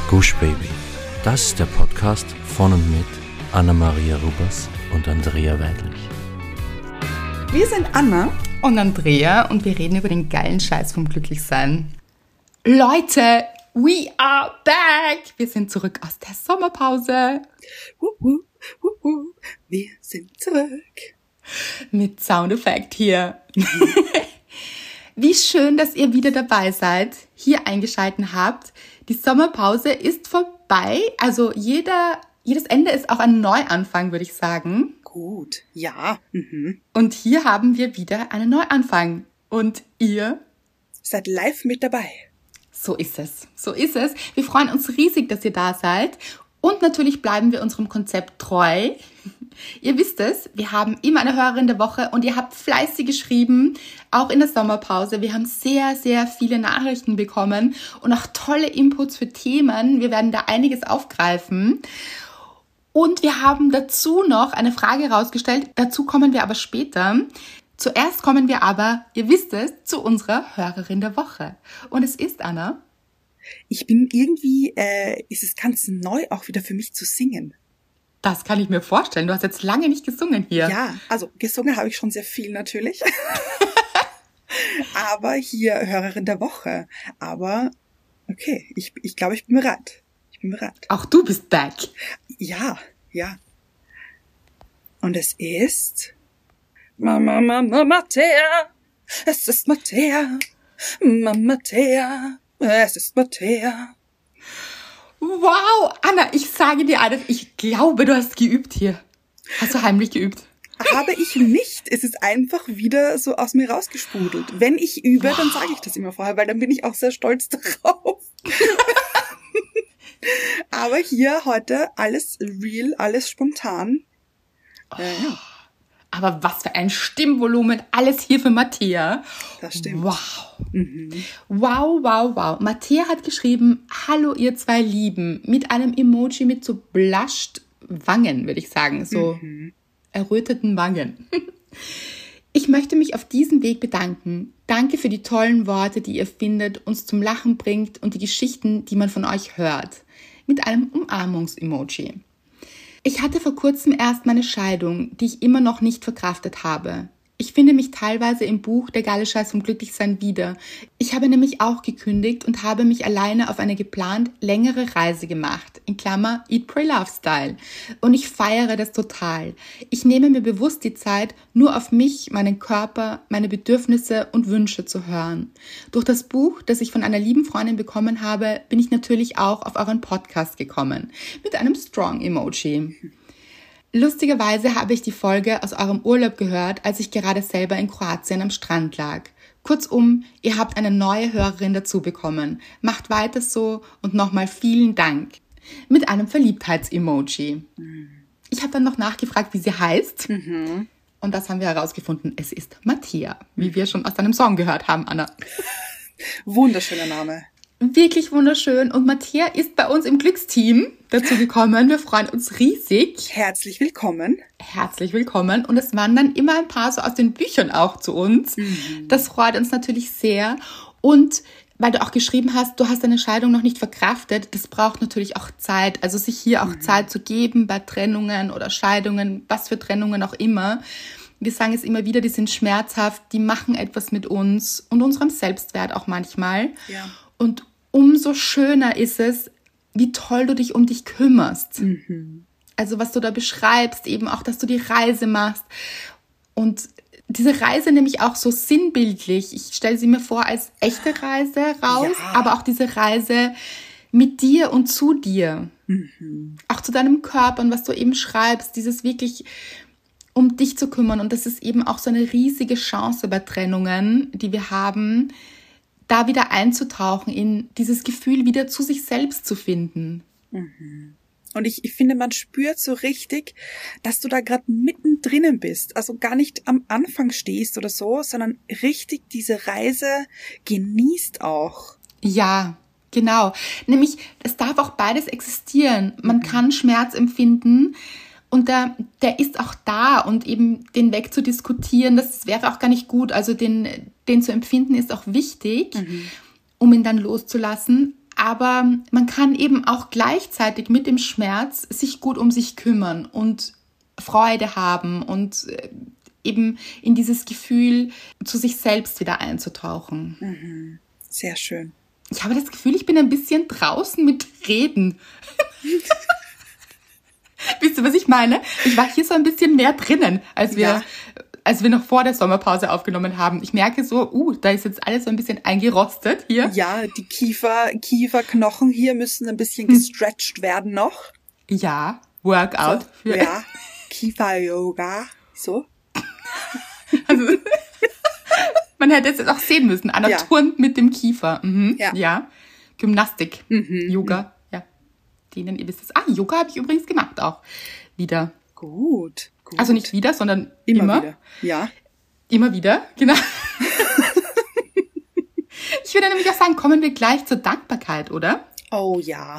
Gush Baby, das ist der Podcast von und mit Anna-Maria Rubers und Andrea Weidlich. Wir sind Anna und Andrea und wir reden über den geilen Scheiß vom Glücklichsein. Leute, we are back! Wir sind zurück aus der Sommerpause. Wir sind zurück. Mit Soundeffekt hier. Wie schön, dass ihr wieder dabei seid, hier eingeschaltet habt. Die Sommerpause ist vorbei, also jedes Ende ist auch ein Neuanfang, würde ich sagen. Gut, ja. Und hier haben wir wieder einen Neuanfang. Und ihr seid live mit dabei. So ist es. Wir freuen uns riesig, dass ihr da seid. Und natürlich bleiben wir unserem Konzept treu. Ihr wisst es, wir haben immer eine Hörerin der Woche und ihr habt fleißig geschrieben, auch in der Sommerpause. Wir haben sehr, sehr viele Nachrichten bekommen und auch tolle Inputs für Themen. Wir werden da einiges aufgreifen. Und wir haben dazu noch eine Frage rausgestellt. Dazu kommen wir aber später. Zuerst kommen wir aber, ihr wisst es, zu unserer Hörerin der Woche. Und es ist Anna. Ich bin irgendwie, ist es ganz neu auch wieder für mich zu singen. Das kann ich mir vorstellen. Du hast jetzt lange nicht gesungen hier. Ja, also gesungen habe ich schon sehr viel natürlich. Aber hier Hörerin der Woche. Aber okay, ich glaube, ich bin bereit. Auch du bist back. Ja. Und es ist Mattea. Es ist Mattea. Mattea. Es ist Mattea. Wow, Anna, ich sage dir alles. Ich glaube, du hast geübt hier. Hast du heimlich geübt? Habe ich nicht. Es ist einfach wieder so aus mir rausgesprudelt. Wenn ich übe, dann sage ich das immer vorher, weil dann bin ich auch sehr stolz darauf. Aber hier heute alles real, alles spontan. Ja. Aber was für ein Stimmvolumen. Alles hier für Mattea. Das stimmt. Wow. Wow. Mattea hat geschrieben, hallo ihr zwei Lieben, mit einem Emoji mit so blushed Wangen, würde ich sagen. So erröteten Wangen. Ich möchte mich auf diesem Weg bedanken. Danke für die tollen Worte, die ihr findet, uns zum Lachen bringt und die Geschichten, die man von euch hört. Mit einem Umarmungs-Emoji. Ich hatte vor kurzem erst meine Scheidung, die ich immer noch nicht verkraftet habe. Ich finde mich teilweise im Buch Der geile Scheiß vom Glücklichsein wieder. Ich habe nämlich auch gekündigt und habe mich alleine auf eine geplant längere Reise gemacht. In Klammer Eat, Pray, Love Style. Und ich feiere das total. Ich nehme mir bewusst die Zeit, nur auf mich, meinen Körper, meine Bedürfnisse und Wünsche zu hören. Durch das Buch, das ich von einer lieben Freundin bekommen habe, bin ich natürlich auch auf euren Podcast gekommen. Mit einem Strong-Emoji. Lustigerweise habe ich die Folge aus eurem Urlaub gehört, als ich gerade selber in Kroatien am Strand lag. Kurzum, ihr habt eine neue Hörerin dazu bekommen. Macht weiter so und nochmal vielen Dank. Mit einem Verliebtheits-Emoji. Ich habe dann noch nachgefragt, wie sie heißt. Und das haben wir herausgefunden. Es ist Mattea, wie wir schon aus deinem Song gehört haben, Anna. Wunderschöner Name. Wirklich wunderschön. Und Mattea ist bei uns im Glücksteam dazu gekommen. Wir freuen uns riesig. Herzlich willkommen. Und es wandern immer ein paar so aus den Büchern auch zu uns. Das freut uns natürlich sehr. Und weil du auch geschrieben hast, du hast deine Scheidung noch nicht verkraftet, das braucht natürlich auch Zeit. Also sich hier auch Zeit zu geben bei Trennungen oder Scheidungen, was für Trennungen auch immer. Wir sagen es immer wieder, die sind schmerzhaft, die machen etwas mit uns und unserem Selbstwert auch manchmal. Ja. Und umso schöner ist es, wie toll du dich um dich kümmerst. Also was du da beschreibst, eben auch, dass du die Reise machst. Und diese Reise nämlich auch so sinnbildlich. Ich stelle sie mir vor als echte Reise raus, aber auch diese Reise mit dir und zu dir. Auch zu deinem Körper und was du eben schreibst, dieses wirklich um dich zu kümmern. Und das ist eben auch so eine riesige Chance bei Trennungen, die wir haben, da wieder einzutauchen, in dieses Gefühl wieder zu sich selbst zu finden. Und ich finde, man spürt so richtig, dass du da gerade mittendrin bist. Also gar nicht am Anfang stehst oder so, sondern richtig diese Reise genießt auch. Ja, genau. Nämlich, es darf auch beides existieren. Man kann Schmerz empfinden und der ist auch da und eben den wegzudiskutieren, das wäre auch gar nicht gut. Also den zu empfinden ist auch wichtig, um ihn dann loszulassen. Aber man kann eben auch gleichzeitig mit dem Schmerz sich gut um sich kümmern und Freude haben und eben in dieses Gefühl zu sich selbst wieder einzutauchen. Mhm. Sehr schön. Ich habe das Gefühl, ich bin ein bisschen draußen mit Reden. Wisst ihr, was ich meine? Ich war hier so ein bisschen mehr drinnen, als wir noch vor der Sommerpause aufgenommen haben. Ich merke so, da ist jetzt alles so ein bisschen eingerostet hier. Ja, die Kieferknochen hier müssen ein bisschen gestretched werden noch. Ja, Workout. So, ja, Kiefer-Yoga. So. Also, man hätte es jetzt auch sehen müssen. Anna turnt mit dem Kiefer. Mhm. Ja. Gymnastik, Yoga. Ja. Denen ihr wisst es. Yoga habe ich übrigens gemacht auch. Wieder. Gut. Also nicht wieder, sondern immer. Wieder. Ja. Immer wieder, genau. Ich würde nämlich auch sagen, kommen wir gleich zur Dankbarkeit, oder? Oh ja.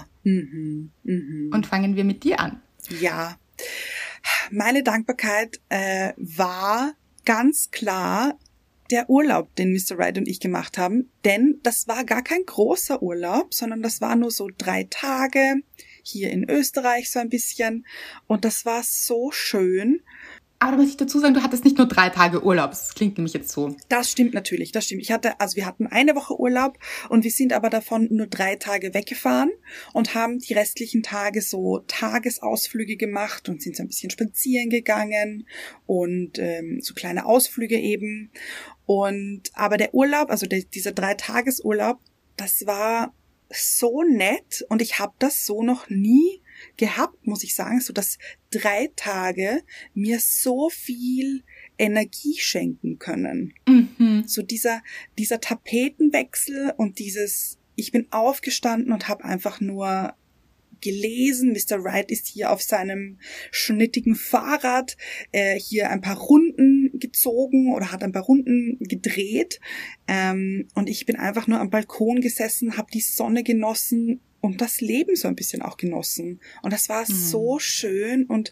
Und fangen wir mit dir an. Ja. Meine Dankbarkeit war ganz klar der Urlaub, den Mr. Right und ich gemacht haben. Denn das war gar kein großer Urlaub, sondern das war nur so 3 Tage hier in Österreich so ein bisschen. Und das war so schön. Aber da muss ich dazu sagen, du hattest nicht nur 3 Tage Urlaub. Das klingt nämlich jetzt so. Das stimmt natürlich, das stimmt. Wir hatten eine Woche Urlaub und wir sind aber davon nur 3 Tage weggefahren und haben die restlichen Tage so Tagesausflüge gemacht und sind so ein bisschen spazieren gegangen und so kleine Ausflüge eben. Aber der Urlaub, also dieser 3-Tages-Urlaub, das war so nett und ich habe das so noch nie gehabt, muss ich sagen, so dass 3 Tage mir so viel Energie schenken können. Mhm. So dieser Tapetenwechsel und ich bin aufgestanden und habe einfach nur gelesen. Mr. Right ist hier auf seinem schnittigen Fahrrad hier ein paar Runden gezogen oder hat ein paar Runden gedreht. Und ich bin einfach nur am Balkon gesessen, habe die Sonne genossen und das Leben so ein bisschen auch genossen. Und das war so schön und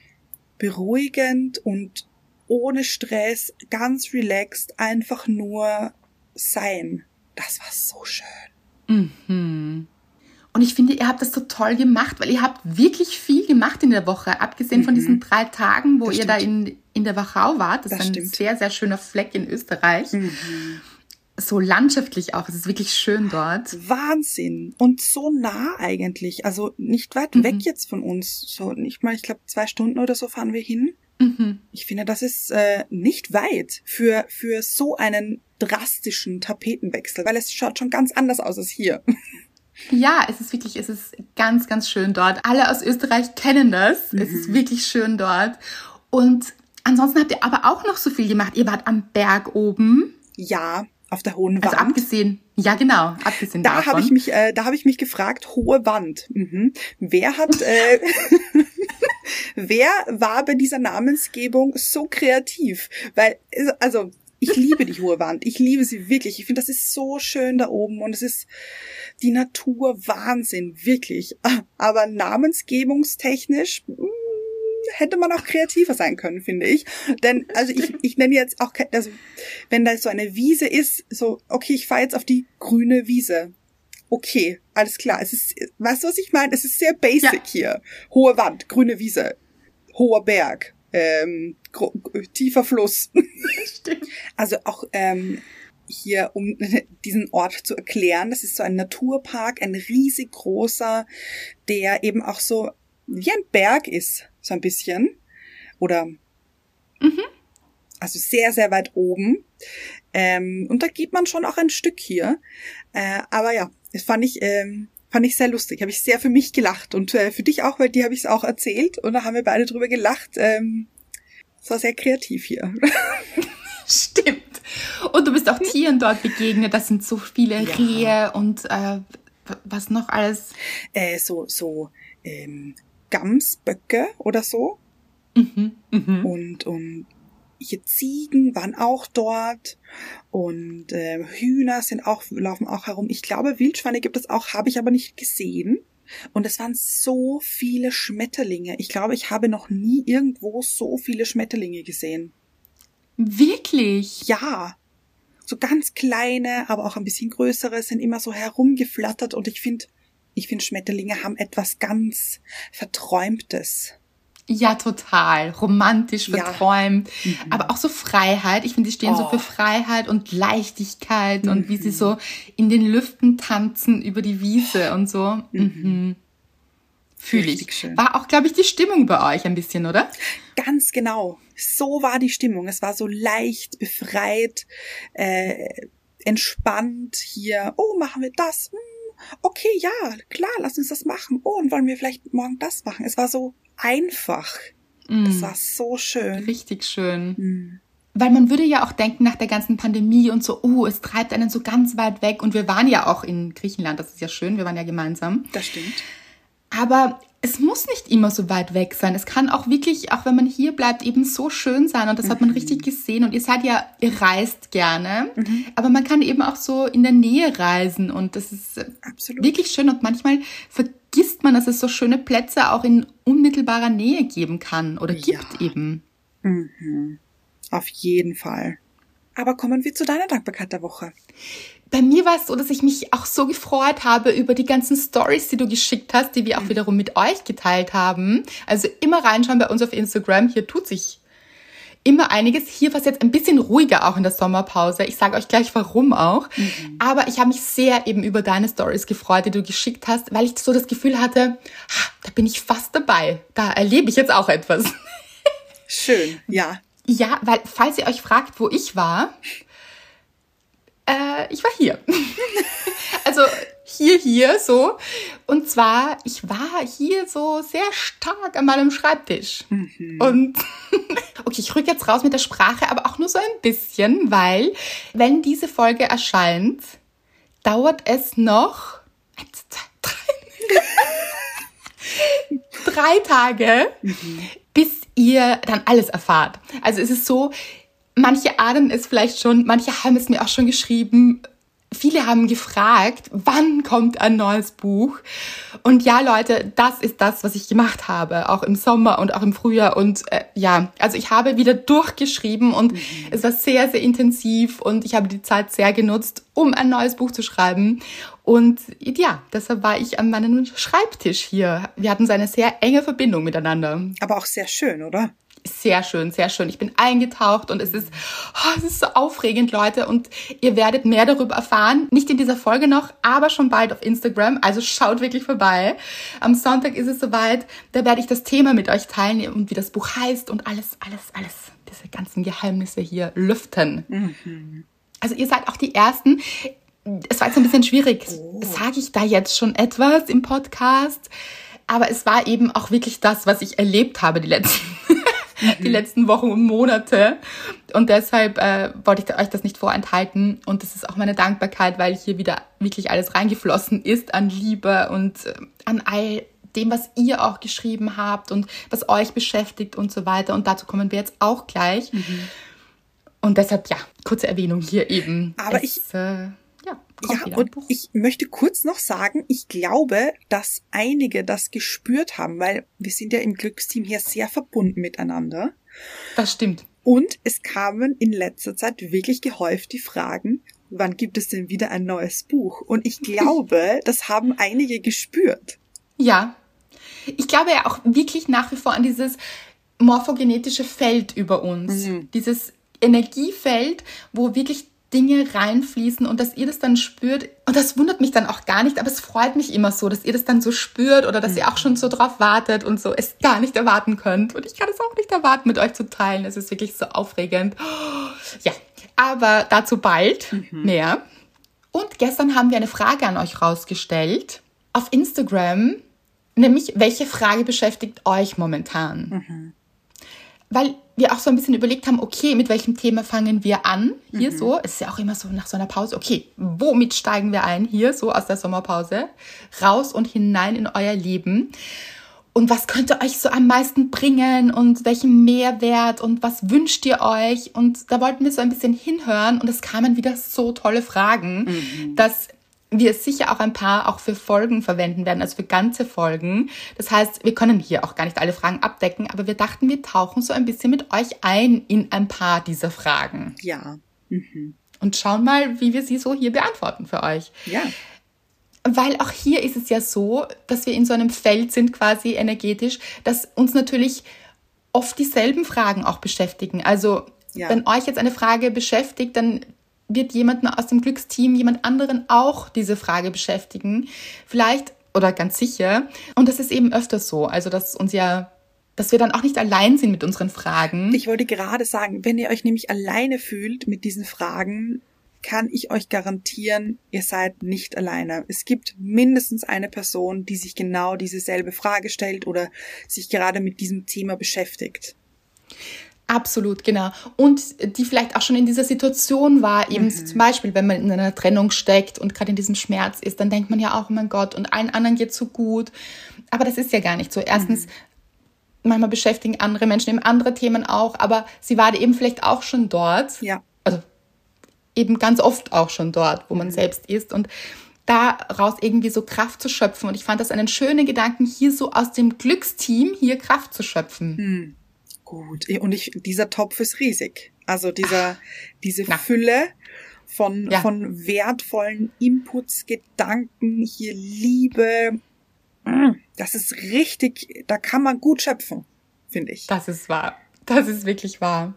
beruhigend und ohne Stress, ganz relaxed, einfach nur sein. Das war so schön. Mhm. Und ich finde, ihr habt das so toll gemacht, weil ihr habt wirklich viel gemacht in der Woche, abgesehen von diesen 3 Tagen, wo ihr da in der Wachau wart. Das ist ein sehr, sehr schöner Fleck in Österreich. So landschaftlich auch, es ist wirklich schön dort. Wahnsinn. Und so nah eigentlich, also nicht weit weg jetzt von uns. So nicht mal, ich glaube 2 Stunden oder so fahren wir hin. Ich finde, das ist nicht weit für so einen drastischen Tapetenwechsel, weil es schaut schon ganz anders aus als hier. Ja, es ist ganz, ganz schön dort. Alle aus Österreich kennen das. Es ist wirklich schön dort. Und ansonsten habt ihr aber auch noch so viel gemacht. Ihr wart am Berg oben. Ja, auf der hohen Wand. Also abgesehen davon. Da habe ich mich gefragt, hohe Wand. Wer war bei dieser Namensgebung so kreativ? Weil, also, ich liebe die hohe Wand. Ich liebe sie wirklich. Ich finde, das ist so schön da oben und es ist die Natur Wahnsinn, wirklich. Aber namensgebungstechnisch hätte man auch kreativer sein können, finde ich. Denn, also ich nenne jetzt auch, also wenn da so eine Wiese ist, so, okay, ich fahre jetzt auf die grüne Wiese. Okay, alles klar. Es ist, weißt du, was ich meine? Es ist sehr basic hier. Hohe Wand, grüne Wiese, hoher Berg. Tiefer Fluss. Stimmt. Also auch hier, um diesen Ort zu erklären, das ist so ein Naturpark, ein riesig großer, der eben auch so wie ein Berg ist, so ein bisschen. Oder also sehr, sehr weit oben. Und da geht man schon auch ein Stück hier. Aber ja, das fand ich sehr lustig. Habe ich sehr für mich gelacht. Und für dich auch, weil dir habe ich es auch erzählt. Und da haben wir beide drüber gelacht. Es war sehr kreativ hier. Stimmt. Und du bist auch Tieren dort begegnet. Das sind so viele Rehe und was noch alles? So Gamsböcke oder so. Und hier Ziegen waren auch dort und Hühner laufen auch herum. Ich glaube, Wildschweine gibt es auch, habe ich aber nicht gesehen. Und es waren so viele Schmetterlinge. Ich glaube, ich habe noch nie irgendwo so viele Schmetterlinge gesehen. Wirklich? Ja. so ganz kleine, aber auch ein bisschen größere sind immer so herumgeflattert und ich finde Schmetterlinge haben etwas ganz Verträumtes. Ja, total. Romantisch, verträumt. Ja. Aber auch so Freiheit. Ich finde, die stehen so für Freiheit und Leichtigkeit und wie sie so in den Lüften tanzen über die Wiese und so. Fühle ich. Schön. War auch, glaube ich, die Stimmung bei euch ein bisschen, oder? Ganz genau. So war die Stimmung. Es war so leicht, befreit, entspannt hier. Oh, machen wir das? Okay, ja, klar, lass uns das machen. Oh, und wollen wir vielleicht morgen das machen? Es war so einfach. Das war so schön. Richtig schön. Weil man würde ja auch denken, nach der ganzen Pandemie und so, es treibt einen so ganz weit weg. Und wir waren ja auch in Griechenland, das ist ja schön, wir waren ja gemeinsam. Das stimmt. Aber es muss nicht immer so weit weg sein. Es kann auch wirklich, auch wenn man hier bleibt, eben so schön sein. Und das hat man richtig gesehen. Und ihr reist gerne. Aber man kann eben auch so in der Nähe reisen. Und das ist absolut wirklich schön. Und manchmal vergisst man, dass es so schöne Plätze auch in unmittelbarer Nähe geben kann. Oder gibt eben. Auf jeden Fall. Aber kommen wir zu deiner Dankbarkeit der Woche. Bei mir war es so, dass ich mich auch so gefreut habe über die ganzen Stories, die du geschickt hast, die wir auch wiederum mit euch geteilt haben. Also immer reinschauen bei uns auf Instagram. Hier tut sich immer einiges. Hier war es jetzt ein bisschen ruhiger auch in der Sommerpause. Ich sage euch gleich warum auch. Aber ich habe mich sehr eben über deine Stories gefreut, die du geschickt hast, weil ich so das Gefühl hatte, da bin ich fast dabei. Da erlebe ich jetzt auch etwas. Schön, ja. Ja, weil falls ihr euch fragt, wo ich war hier. Also hier so. Und zwar, ich war hier so sehr stark an meinem Schreibtisch. Und okay, ich rück jetzt raus mit der Sprache, aber auch nur so ein bisschen, weil, wenn diese Folge erscheint, dauert es noch 1, 2, 3 3 Tage, bis ihr dann alles erfahrt. Also es ist so, manche ahnen es vielleicht schon, manche haben es mir auch schon geschrieben. Viele haben gefragt, wann kommt ein neues Buch? Und ja, Leute, das ist das, was ich gemacht habe, auch im Sommer und auch im Frühjahr. Und also ich habe wieder durchgeschrieben und es war sehr, sehr intensiv und ich habe die Zeit sehr genutzt, um ein neues Buch zu schreiben. Und ja, deshalb war ich an meinem Schreibtisch hier. Wir hatten so eine sehr enge Verbindung miteinander. Aber auch sehr schön, oder? Sehr schön, sehr schön. Ich bin eingetaucht und es ist so aufregend, Leute. Und ihr werdet mehr darüber erfahren. Nicht in dieser Folge noch, aber schon bald auf Instagram. Also schaut wirklich vorbei. Am Sonntag ist es soweit. Da werde ich das Thema mit euch teilen und wie das Buch heißt und alles. Diese ganzen Geheimnisse hier lüften. Also ihr seid auch die Ersten. Es war jetzt ein bisschen schwierig. Sage ich da jetzt schon etwas im Podcast? Aber es war eben auch wirklich das, was ich erlebt habe die letzten Wochen und Monate. Und deshalb wollte ich euch das nicht vorenthalten. Und das ist auch meine Dankbarkeit, weil hier wieder wirklich alles reingeflossen ist an Liebe und an all dem, was ihr auch geschrieben habt und was euch beschäftigt und so weiter. Und dazu kommen wir jetzt auch gleich. Und deshalb, kurze Erwähnung hier eben. Aber ich möchte kurz noch sagen, ich glaube, dass einige das gespürt haben, weil wir sind ja im Glücksteam hier sehr verbunden miteinander. Das stimmt. Und es kamen in letzter Zeit wirklich gehäuft die Fragen, wann gibt es denn wieder ein neues Buch? Und ich glaube, das haben einige gespürt. Ja, ich glaube ja auch wirklich nach wie vor an dieses morphogenetische Feld über uns. Dieses Energiefeld, wo wirklich Dinge reinfließen und dass ihr das dann spürt. Und das wundert mich dann auch gar nicht, aber es freut mich immer so, dass ihr das dann so spürt oder dass ihr auch schon so drauf wartet und so es gar nicht erwarten könnt. Und ich kann es auch nicht erwarten, mit euch zu teilen. Es ist wirklich so aufregend. Ja, aber dazu bald mehr. Und gestern haben wir eine Frage an euch rausgestellt auf Instagram, nämlich, welche Frage beschäftigt euch momentan? Weil wir auch so ein bisschen überlegt haben, okay, mit welchem Thema fangen wir an? Hier so, es ist ja auch immer so nach so einer Pause, okay, womit steigen wir ein? Hier so aus der Sommerpause, raus und hinein in euer Leben. Und was könnte euch so am meisten bringen und welchen Mehrwert und was wünscht ihr euch? Und da wollten wir so ein bisschen hinhören und es kamen wieder so tolle Fragen, dass wir sicher auch ein paar auch für Folgen verwenden werden, also für ganze Folgen. Das heißt, wir können hier auch gar nicht alle Fragen abdecken, aber wir dachten, wir tauchen so ein bisschen mit euch ein in ein paar dieser Fragen. Ja. und schauen mal, wie wir sie so hier beantworten für euch. Ja. Weil auch hier ist es ja so, dass wir in so einem Feld sind quasi energetisch, dass uns natürlich oft dieselben Fragen auch beschäftigen. Also wenn euch jetzt eine Frage beschäftigt, dann wird jemanden aus dem Glücksteam, jemand anderen auch diese Frage beschäftigen. Vielleicht oder ganz sicher. Und das ist eben öfters so. Also dass wir dann auch nicht allein sind mit unseren Fragen. Ich wollte gerade sagen, wenn ihr euch nämlich alleine fühlt mit diesen Fragen, kann ich euch garantieren, ihr seid nicht alleine. Es gibt mindestens eine Person, die sich genau dieselbe Frage stellt oder sich gerade mit diesem Thema beschäftigt. Absolut, genau. Und die vielleicht auch schon in dieser Situation war, eben zum Beispiel, wenn man in einer Trennung steckt und gerade in diesem Schmerz ist, dann denkt man ja auch, oh mein Gott, und allen anderen geht's so gut. Aber das ist ja gar nicht so. Erstens, manchmal beschäftigen andere Menschen eben andere Themen auch, aber sie war eben vielleicht auch schon dort. Ja. Also eben ganz oft auch schon dort, wo man selbst ist und daraus irgendwie so Kraft zu schöpfen. Und ich fand das einen schönen Gedanken, hier so aus dem Glücksteam hier Kraft zu schöpfen. Gut. Und dieser Topf ist riesig. Also diese Fülle von wertvollen Inputs, Gedanken, hier Liebe. Das ist richtig, da kann man gut schöpfen, finde ich. Das ist wahr. Das ist wirklich wahr.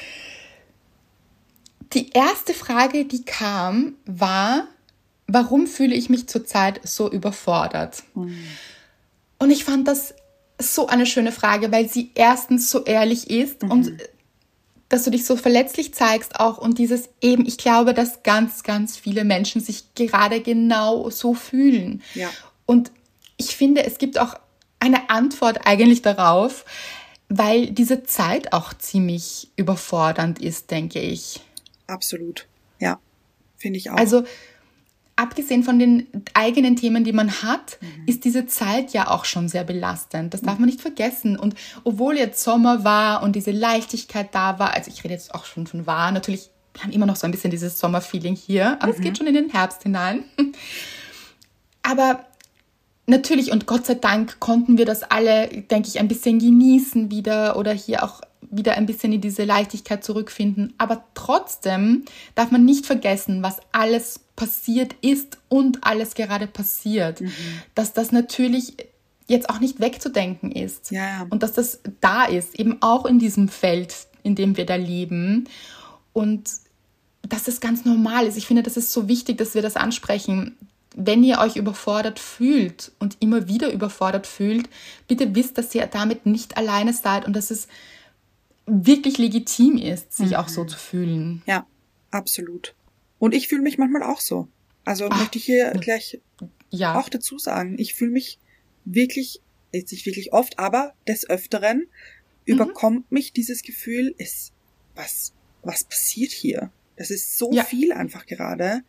Die erste Frage, die kam, war, warum fühle ich mich zurzeit so überfordert? Und ich fand das so eine schöne Frage, weil sie erstens so ehrlich ist und dass du dich so verletzlich zeigst auch und dieses eben, ich glaube, dass ganz, ganz viele Menschen sich gerade genau so fühlen. Ja. Und ich finde, es gibt auch eine Antwort eigentlich darauf, weil diese Zeit auch ziemlich überfordernd ist, denke ich. Absolut, ja, finde ich auch. Also abgesehen von den eigenen Themen, die man hat, ist diese Zeit ja auch schon sehr belastend. Das darf man nicht vergessen. Und obwohl jetzt Sommer war und diese Leichtigkeit da war, also ich rede jetzt auch schon von war, natürlich, wir haben immer noch so ein bisschen dieses Sommerfeeling hier, aber es geht schon in den Herbst hinein. Aber natürlich und Gott sei Dank konnten wir das alle, denke ich, ein bisschen genießen wieder oder hier auch wieder ein bisschen in diese Leichtigkeit zurückfinden. Aber trotzdem darf man nicht vergessen, was alles passiert ist und alles gerade passiert. Dass das natürlich jetzt auch nicht wegzudenken ist. Ja. Und dass das da ist, eben auch in diesem Feld, in dem wir da leben. Und dass das ganz normal ist. Ich finde, das ist so wichtig, dass wir das ansprechen. Wenn ihr euch überfordert fühlt und immer wieder überfordert fühlt, bitte wisst, dass ihr damit nicht alleine seid und dass es wirklich legitim ist, sich auch so zu fühlen. Ja, absolut. Und ich fühle mich manchmal auch so. Also möchte ich hier gleich auch dazu sagen, ich fühle mich wirklich, jetzt nicht wirklich oft, aber des Öfteren überkommt mich dieses Gefühl, was passiert hier? Das ist so viel einfach gerade.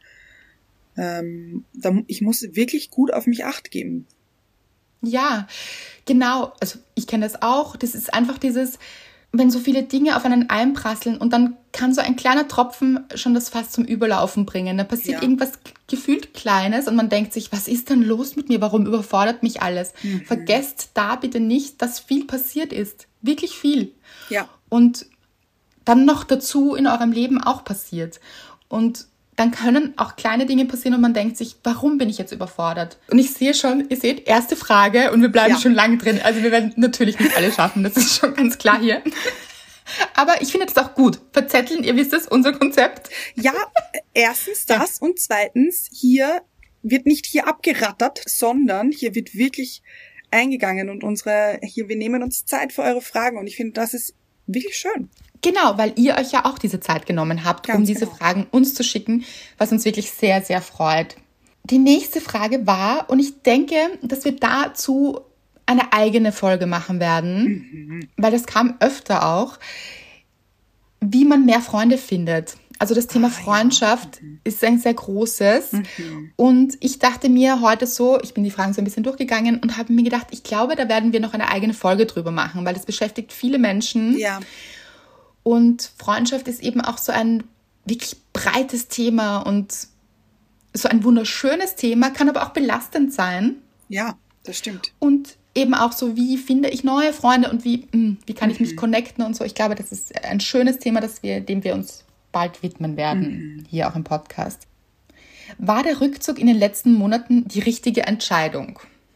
Ich muss wirklich gut auf mich Acht geben. Ja, genau. Also ich kenne das auch. Das ist einfach dieses, wenn so viele Dinge auf einen einprasseln und dann kann so ein kleiner Tropfen schon das Fass zum Überlaufen bringen. Da passiert irgendwas gefühlt Kleines und man denkt sich, was ist denn los mit mir? Warum überfordert mich alles? Vergesst da bitte nicht, dass viel passiert ist. Wirklich viel. Ja. Und dann noch dazu in eurem Leben auch passiert. Und dann können auch kleine Dinge passieren und man denkt sich, warum bin ich jetzt überfordert? Und ich sehe schon, ihr seht, erste Frage und wir bleiben schon lange drin. Also wir werden natürlich nicht alle schaffen, das ist schon ganz klar hier. Aber ich finde das auch gut. Verzetteln, ihr wisst es, unser Konzept. Ja, erstens das und zweitens, hier wird nicht hier abgerattert, sondern hier wird wirklich eingegangen und wir nehmen uns Zeit für eure Fragen und ich finde, das ist wirklich schön. Genau, weil ihr euch ja auch diese Zeit genommen habt, um diese Fragen uns zu schicken, was uns wirklich sehr, sehr freut. Die nächste Frage war, und ich denke, dass wir dazu eine eigene Folge machen werden, weil das kam öfter auch, wie man mehr Freunde findet. Also das Thema Freundschaft ist ein sehr großes. Und ich dachte mir heute so, ich bin die Fragen so ein bisschen durchgegangen und habe mir gedacht, ich glaube, da werden wir noch eine eigene Folge drüber machen, weil das beschäftigt viele Menschen. Ja. Und Freundschaft ist eben auch so ein wirklich breites Thema und so ein wunderschönes Thema, kann aber auch belastend sein. Ja, das stimmt. Und eben auch so, wie finde ich neue Freunde und wie kann ich mich connecten und so. Ich glaube, das ist ein schönes Thema, dem wir uns bald widmen werden, hier auch im Podcast. War der Rückzug in den letzten Monaten die richtige Entscheidung?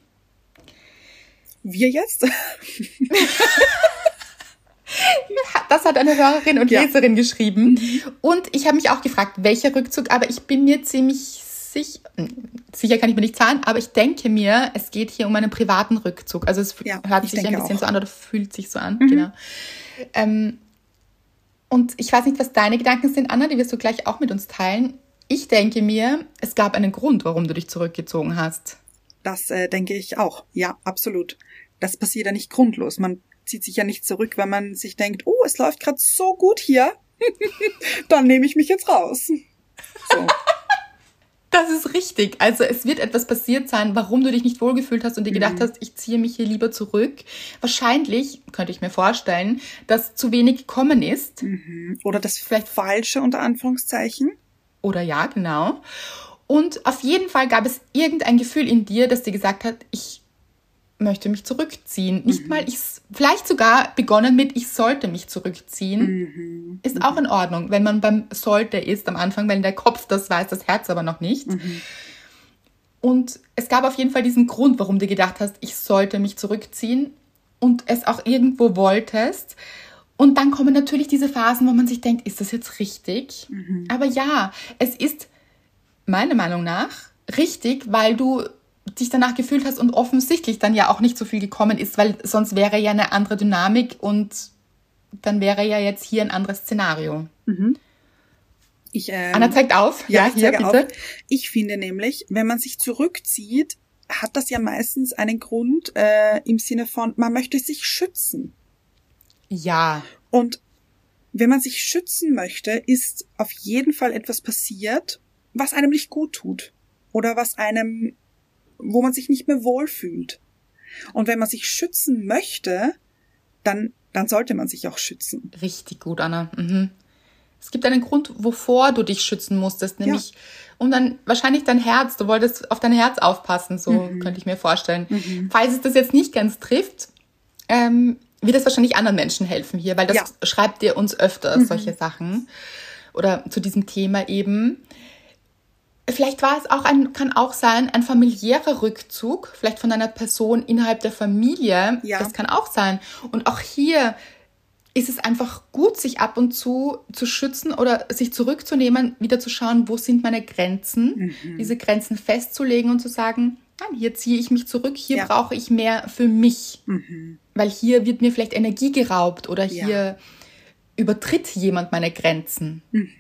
Wir jetzt? Das hat eine Hörerin und Leserin geschrieben. Und ich habe mich auch gefragt, welcher Rückzug, aber ich bin mir ziemlich sicher kann ich mir nicht sagen, aber ich denke mir, es geht hier um einen privaten Rückzug. Also es hört sich ein bisschen so an oder fühlt sich so an. Genau. Und ich weiß nicht, was deine Gedanken sind, Anna, die wirst du gleich auch mit uns teilen. Ich denke mir, es gab einen Grund, warum du dich zurückgezogen hast. Das denke ich auch. Ja, absolut. Das passiert ja nicht grundlos. Man zieht sich ja nicht zurück, wenn man sich denkt, oh, es läuft gerade so gut hier, dann nehme ich mich jetzt raus. So. Das ist richtig. Also es wird etwas passiert sein, warum du dich nicht wohlgefühlt hast und dir gedacht hast, ich ziehe mich hier lieber zurück. Wahrscheinlich, könnte ich mir vorstellen, dass zu wenig gekommen ist. Oder das vielleicht Falsche unter Anführungszeichen. Oder ja, genau. Und auf jeden Fall gab es irgendein Gefühl in dir, das dir gesagt hat, ich möchte mich zurückziehen. Nicht mal, vielleicht sogar begonnen mit, ich sollte mich zurückziehen. Ist auch in Ordnung, wenn man beim sollte ist am Anfang, wenn der Kopf das weiß, das Herz aber noch nicht. Und es gab auf jeden Fall diesen Grund, warum du gedacht hast, ich sollte mich zurückziehen und es auch irgendwo wolltest. Und dann kommen natürlich diese Phasen, wo man sich denkt, ist das jetzt richtig? Aber ja, es ist meiner Meinung nach richtig, weil du dich danach gefühlt hast und offensichtlich dann ja auch nicht so viel gekommen ist, weil sonst wäre ja eine andere Dynamik und dann wäre ja jetzt hier ein anderes Szenario. Anna zeigt auf. Ja, hier bitte. Auf. Ich finde nämlich, wenn man sich zurückzieht, hat das ja meistens einen Grund im Sinne von, man möchte sich schützen. Ja. Und wenn man sich schützen möchte, ist auf jeden Fall etwas passiert, was einem nicht gut tut. Oder wo man sich nicht mehr wohlfühlt. Und wenn man sich schützen möchte, dann sollte man sich auch schützen. Richtig gut, Anna. Es gibt einen Grund, wovor du dich schützen musstest, nämlich um dann wahrscheinlich dein Herz, du wolltest auf dein Herz aufpassen, so könnte ich mir vorstellen. Falls es das jetzt nicht ganz trifft, wird es wahrscheinlich anderen Menschen helfen hier, weil das schreibt ihr uns öfter, solche Sachen. Oder zu diesem Thema eben. Vielleicht war es auch kann auch sein, ein familiärer Rückzug, vielleicht von einer Person innerhalb der Familie. Ja. Das kann auch sein. Und auch hier ist es einfach gut, sich ab und zu schützen oder sich zurückzunehmen, wieder zu schauen, wo sind meine Grenzen, diese Grenzen festzulegen und zu sagen, nein, hier ziehe ich mich zurück, hier brauche ich mehr für mich. Weil hier wird mir vielleicht Energie geraubt oder hier übertritt jemand meine Grenzen.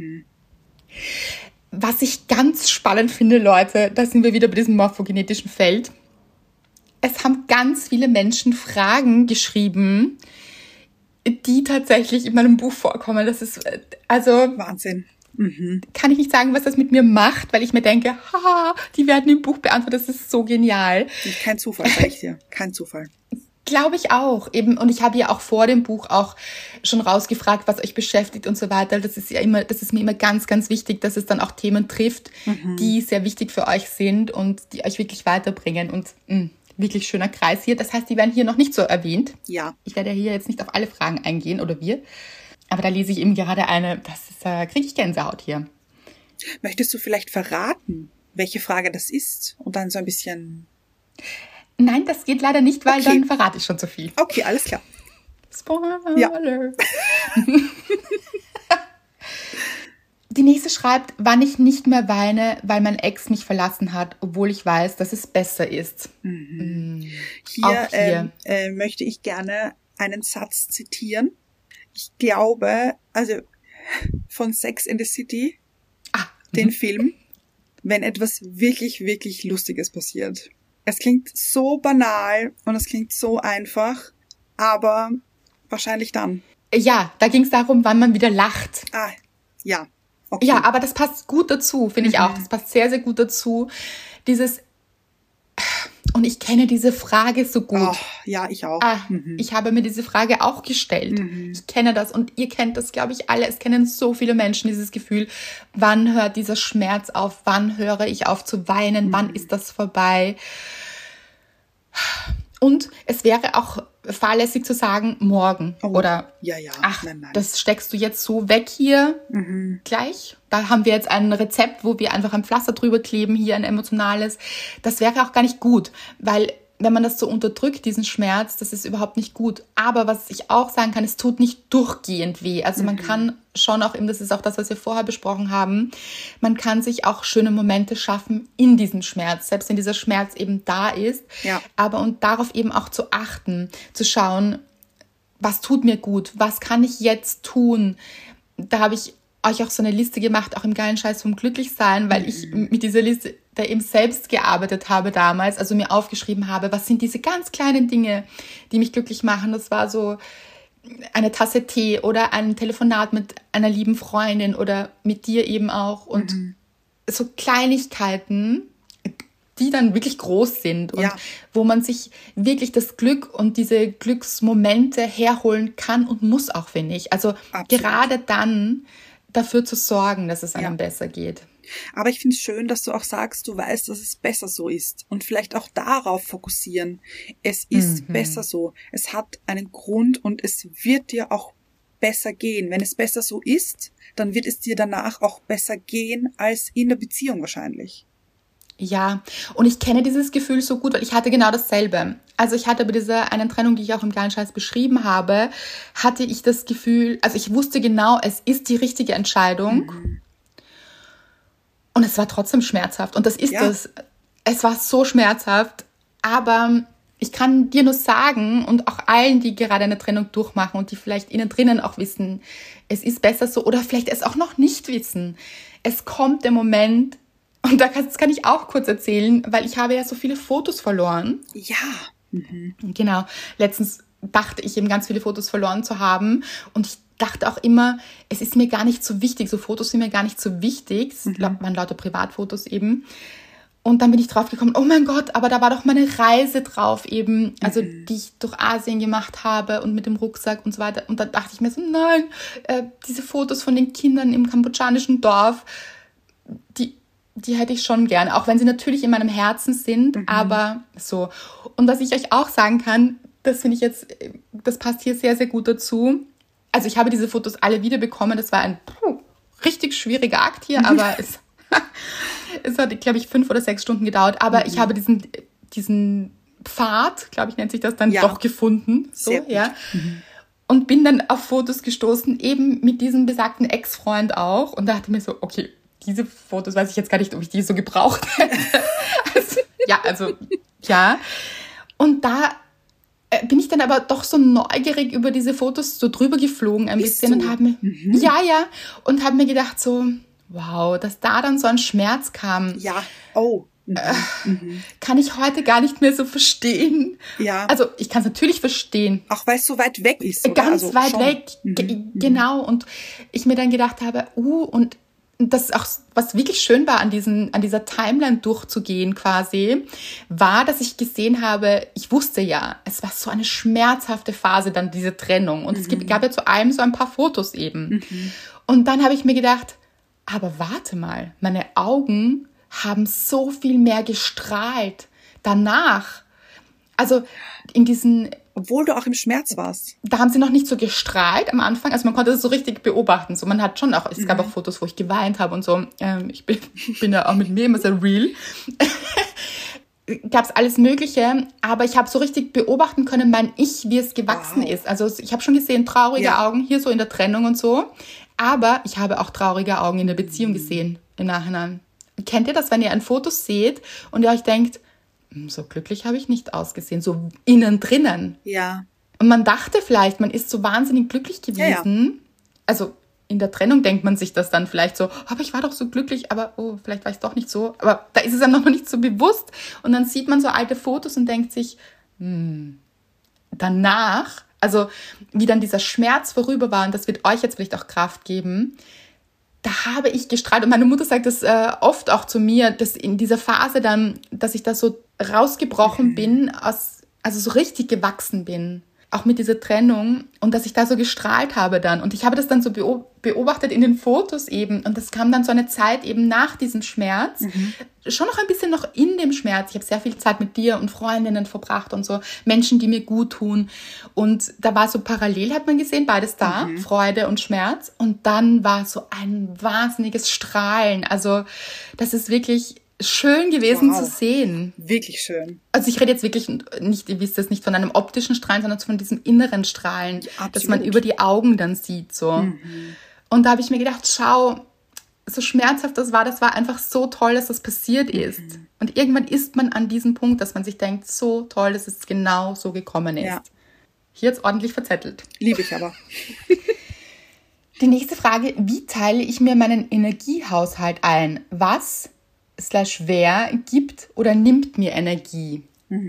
Was ich ganz spannend finde, Leute, da sind wir wieder bei diesem morphogenetischen Feld. Es haben ganz viele Menschen Fragen geschrieben, die tatsächlich in meinem Buch vorkommen. Das ist also Wahnsinn. Kann ich nicht sagen, was das mit mir macht, weil ich mir denke, haha, die werden im Buch beantwortet, das ist so genial. Kein Zufall, sag ich dir. Kein Zufall. Glaube ich auch. Eben, und ich habe ja auch vor dem Buch auch schon rausgefragt, was euch beschäftigt und so weiter. Das ist mir immer ganz, ganz wichtig, dass es dann auch Themen trifft, die sehr wichtig für euch sind und die euch wirklich weiterbringen. Und wirklich schöner Kreis hier. Das heißt, die werden hier noch nicht so erwähnt. Ja. Ich werde hier jetzt nicht auf alle Fragen eingehen, oder wir. Aber da lese ich eben gerade eine, kriege ich Gänsehaut hier. Möchtest du vielleicht verraten, welche Frage das ist? Und dann so ein bisschen... Nein, das geht leider nicht, weil dann verrate ich schon zu viel. Okay, alles klar. Spoiler. Ja. Die nächste schreibt, wann ich nicht mehr weine, weil mein Ex mich verlassen hat, obwohl ich weiß, dass es besser ist. Hier möchte ich gerne einen Satz zitieren. Ich glaube, also von Sex and the City, den Film, wenn etwas wirklich, wirklich Lustiges passiert. Es klingt so banal und es klingt so einfach, aber wahrscheinlich dann. Ja, da ging es darum, wann man wieder lacht. Ja. Okay. Ja, aber das passt gut dazu, finde ich auch. Das passt sehr, sehr gut dazu. Und ich kenne diese Frage so gut. Oh, ja, ich auch. Ich habe mir diese Frage auch gestellt. Ich kenne das und ihr kennt das, glaube ich, alle. Es kennen so viele Menschen dieses Gefühl. Wann hört dieser Schmerz auf? Wann höre ich auf zu weinen? Wann ist das vorbei? Und es wäre auch fahrlässig zu sagen, morgen oder nein. Das steckst du jetzt so weg hier gleich. Da haben wir jetzt ein Rezept, wo wir einfach ein Pflaster drüber kleben, hier ein emotionales. Das wäre auch gar nicht gut, weil wenn man das so unterdrückt, diesen Schmerz, das ist überhaupt nicht gut. Aber was ich auch sagen kann, es tut nicht durchgehend weh. Also man kann schon auch eben, das ist auch das, was wir vorher besprochen haben, man kann sich auch schöne Momente schaffen in diesem Schmerz, selbst wenn dieser Schmerz eben da ist. Ja. Aber und darauf eben auch zu achten, zu schauen, was tut mir gut, was kann ich jetzt tun. Da habe ich euch auch so eine Liste gemacht, auch im geilen Scheiß vom Glücklichsein, weil ich mit dieser Liste da eben selbst gearbeitet habe damals, also mir aufgeschrieben habe, was sind diese ganz kleinen Dinge, die mich glücklich machen. Das war so eine Tasse Tee oder ein Telefonat mit einer lieben Freundin oder mit dir eben auch und so Kleinigkeiten, die dann wirklich groß sind und wo man sich wirklich das Glück und diese Glücksmomente herholen kann und muss auch, finde ich. Also gerade dann dafür zu sorgen, dass es einem besser geht. Aber ich finde es schön, dass du auch sagst, du weißt, dass es besser so ist und vielleicht auch darauf fokussieren. Es ist besser so. Es hat einen Grund und es wird dir auch besser gehen. Wenn es besser so ist, dann wird es dir danach auch besser gehen als in der Beziehung wahrscheinlich. Ja, und ich kenne dieses Gefühl so gut, weil ich hatte genau dasselbe. Also ich hatte bei dieser einen Trennung, die ich auch im geilen Scheiß beschrieben habe, hatte ich das Gefühl, also ich wusste genau, es ist die richtige Entscheidung. Und es war trotzdem schmerzhaft. Und das ist es. Es war so schmerzhaft. Aber ich kann dir nur sagen und auch allen, die gerade eine Trennung durchmachen und die vielleicht innen drinnen auch wissen, es ist besser so oder vielleicht es auch noch nicht wissen. Es kommt der Moment, und das kann ich auch kurz erzählen, weil ich habe ja so viele Fotos verloren. Ja. Genau. Letztens dachte ich eben ganz viele Fotos verloren zu haben und ich dachte auch immer, es ist mir gar nicht so wichtig, so Fotos sind mir gar nicht so wichtig, es waren lauter Privatfotos eben. Und dann bin ich drauf gekommen, oh mein Gott, aber da war doch meine Reise drauf eben, also die ich durch Asien gemacht habe und mit dem Rucksack und so weiter. Und dann dachte ich mir so, nein, diese Fotos von den Kindern im kambodschanischen Dorf, die hätte ich schon gern, auch wenn sie natürlich in meinem Herzen sind, aber so. Und was ich euch auch sagen kann, das finde ich jetzt, das passt hier sehr, sehr gut dazu. Also ich habe diese Fotos alle wiederbekommen. Das war ein richtig schwieriger Akt hier, aber es hat, glaube ich, 5 oder 6 Stunden gedauert. Aber ich habe diesen Pfad, glaube ich, nennt sich das dann, doch gefunden. So, ja. Und bin dann auf Fotos gestoßen, eben mit diesem besagten Ex-Freund auch. Und dachte mir so, okay, diese Fotos weiß ich jetzt gar nicht, ob ich die so gebraucht hätte. Ja. Und da bin ich dann aber doch so neugierig über diese Fotos so drüber geflogen ein bisschen und habe mir, und habe mir gedacht so, wow, dass da dann so ein Schmerz kam. Ja, kann ich heute gar nicht mehr so verstehen. Ja. Also ich kann es natürlich verstehen. Auch weil es so weit weg ist. Oder? Ganz also weit weg, genau. Und ich mir dann gedacht habe, und das ist auch, was wirklich schön war, an dieser Timeline durchzugehen quasi, war, dass ich gesehen habe, ich wusste ja, es war so eine schmerzhafte Phase dann, diese Trennung. Und es gab ja zu allem so ein paar Fotos eben. Und dann habe ich mir gedacht, aber warte mal, meine Augen haben so viel mehr gestrahlt danach. Also in diesen... Obwohl du auch im Schmerz warst. Da haben sie noch nicht so gestrahlt am Anfang. Also man konnte das so richtig beobachten. So, man hat schon auch, es gab auch Fotos, wo ich geweint habe und so. Ich bin ja auch mit mir immer sehr real. Gab es alles Mögliche. Aber ich habe so richtig beobachten können, mein Ich, wie es gewachsen ist. Also ich habe schon gesehen, traurige Augen hier so in der Trennung und so. Aber ich habe auch traurige Augen in der Beziehung gesehen im Nachhinein. Kennt ihr das, wenn ihr ein Foto seht und ihr euch denkt, so glücklich habe ich nicht ausgesehen, so innen drinnen. Ja. Und man dachte vielleicht, man ist so wahnsinnig glücklich gewesen. Ja. Also in der Trennung denkt man sich das dann vielleicht so, aber ich war doch so glücklich, aber vielleicht war ich doch nicht so. Aber da ist es einem noch nicht so bewusst. Und dann sieht man so alte Fotos und denkt sich, danach, also wie dann dieser Schmerz vorüber war, und das wird euch jetzt vielleicht auch Kraft geben, da habe ich gestrahlt. Und meine Mutter sagt das oft auch zu mir, dass in dieser Phase dann, dass ich da so rausgebrochen bin, also so richtig gewachsen bin. auch mit dieser Trennung und dass ich da so gestrahlt habe dann. Und ich habe das dann so beobachtet in den Fotos eben. Und das kam dann so eine Zeit eben nach diesem Schmerz. Schon noch ein bisschen noch in dem Schmerz. Ich habe sehr viel Zeit mit dir und Freundinnen verbracht und so. Menschen, die mir gut tun. Und da war so parallel, hat man gesehen, beides da. Freude und Schmerz. Und dann war so ein wahnsinniges Strahlen. Also das ist wirklich schön gewesen zu sehen. Wirklich schön. Also ich rede jetzt wirklich nicht, ihr wisst das, nicht von einem optischen Strahlen, sondern von diesem inneren Strahlen, das man über die Augen dann sieht. So. Und da habe ich mir gedacht, schau, so schmerzhaft das war einfach so toll, dass das passiert ist. Und irgendwann ist man an diesem Punkt, dass man sich denkt, so toll, dass es genau so gekommen ist. Ja. Hier jetzt ordentlich verzettelt. Liebe ich aber. Die nächste Frage, wie teile ich mir meinen Energiehaushalt ein? Was /wer gibt oder nimmt mir Energie?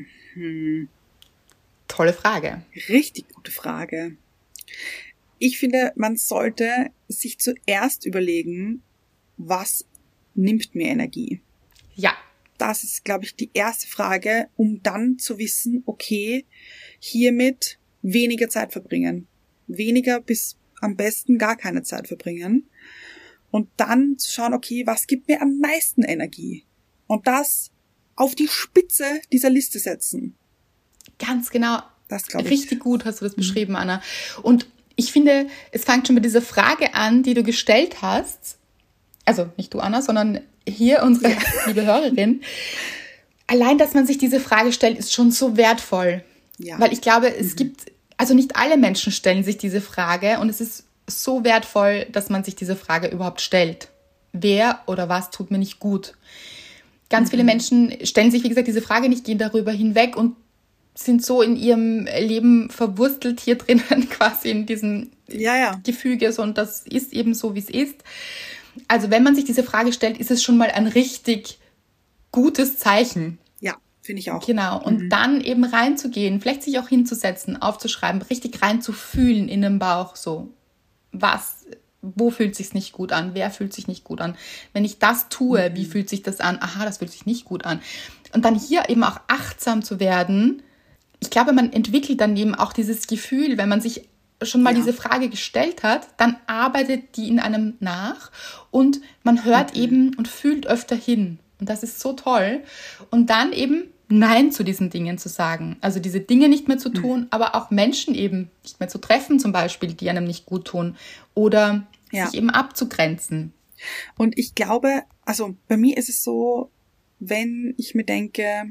Tolle Frage. Richtig gute Frage. Ich finde, man sollte sich zuerst überlegen, was nimmt mir Energie? Ja. Das ist, glaube ich, die erste Frage, um dann zu wissen, okay, hiermit weniger Zeit verbringen. Weniger bis am besten gar keine Zeit verbringen. Und dann zu schauen, okay, was gibt mir am meisten Energie? Und das auf die Spitze dieser Liste setzen. Ganz genau. Das glaube ich. Richtig gut hast du das beschrieben, Anna. Und ich finde, es fängt schon mit dieser Frage an, die du gestellt hast. Also nicht du, Anna, sondern hier unsere liebe Hörerin. Allein, dass man sich diese Frage stellt, ist schon so wertvoll. Ja. Weil ich glaube, es gibt, also nicht alle Menschen stellen sich diese Frage und es ist so wertvoll, dass man sich diese Frage überhaupt stellt. Wer oder was tut mir nicht gut? Ganz viele Menschen stellen sich, wie gesagt, diese Frage nicht, gehen darüber hinweg und sind so in ihrem Leben verwurstelt hier drinnen, quasi in diesem Gefüge. Und das ist eben so, wie es ist. Also wenn man sich diese Frage stellt, ist es schon mal ein richtig gutes Zeichen. Ja, finde ich auch. Genau. Und dann eben reinzugehen, vielleicht sich auch hinzusetzen, aufzuschreiben, richtig reinzufühlen in den Bauch, so. Wo fühlt sich's nicht gut an? Wer fühlt sich nicht gut an? Wenn ich das tue, wie fühlt sich das an? Aha, das fühlt sich nicht gut an. Und dann hier eben auch achtsam zu werden. Ich glaube, man entwickelt dann eben auch dieses Gefühl, wenn man sich schon mal diese Frage gestellt hat, dann arbeitet die in einem nach und man hört eben und fühlt öfter hin. Und das ist so toll. Und dann eben Nein zu diesen Dingen zu sagen. Also diese Dinge nicht mehr zu tun, aber auch Menschen eben nicht mehr zu treffen zum Beispiel, die einem nicht gut tun. Oder sich eben abzugrenzen. Und ich glaube, also bei mir ist es so, wenn ich mir denke,